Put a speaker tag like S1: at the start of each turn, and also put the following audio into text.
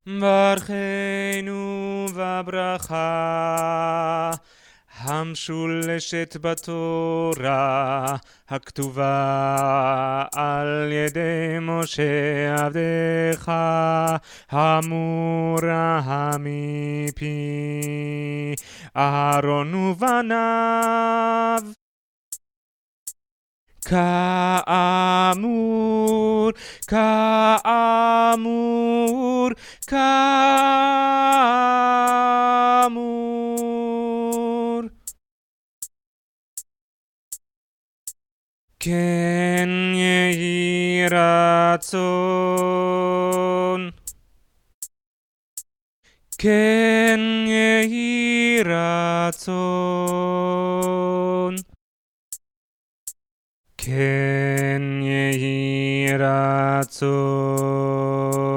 S1: ברכנו בברכה המשולשת בתורה הכתובה על ידי משה עבדך אמורה מפי אהרון ובניו כאמור, כאמור, כאמור. כן יהי רצון, כן יהי רצון. כן יהי רצון.